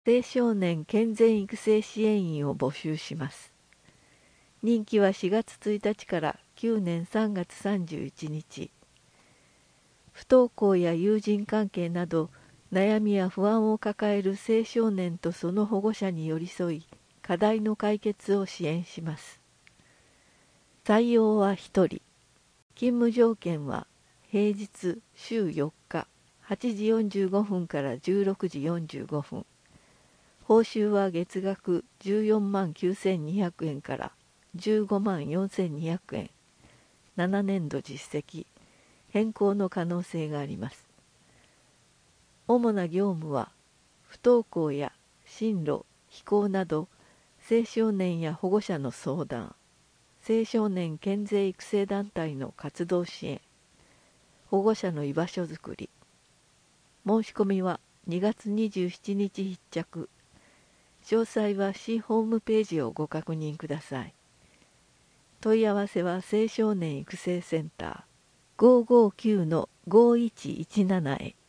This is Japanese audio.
青少年健全育成支援員を募集します。任期は4月1日から9年3月31日。不登校や友人関係など悩みや不安を抱える青少年とその保護者に寄り添い、課題の解決を支援します。採用は1人。勤務条件は平日週4日8時45分から16時45分。報酬は月額14万9200円から15万4200円。7年度実績、変更の可能性があります。主な業務は、不登校や進路、非行など、青少年や保護者の相談、青少年健全育成団体の活動支援、保護者の居場所づくり。申し込みは2月27日必着。詳細は市ホームページをご確認ください。問い合わせは青少年育成センター559-5117へ。